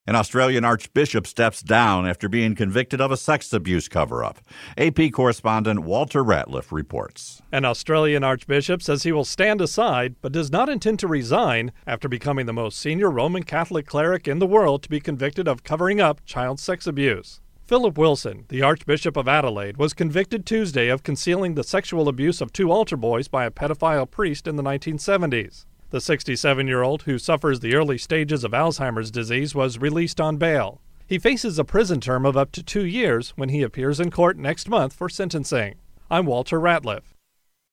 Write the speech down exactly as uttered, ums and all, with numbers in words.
An Australian archbishop steps down after being convicted of a sex abuse cover-up. A P correspondent Walter Ratliff reports. An Australian archbishop says he will stand aside, but does not intend to resign after becoming the most senior Roman Catholic cleric in the world to be convicted of covering up child sex abuse. Philip Wilson, the Archbishop of Adelaide, was convicted Tuesday of concealing the sexual abuse of two altar boys by a pedophile priest in the nineteen seventies. The sixty-seven-year-old, who suffers the early stages of Alzheimer's disease, was released on bail. He faces a prison term of up to two years when he appears in court next month for sentencing. I'm Walter Ratliff.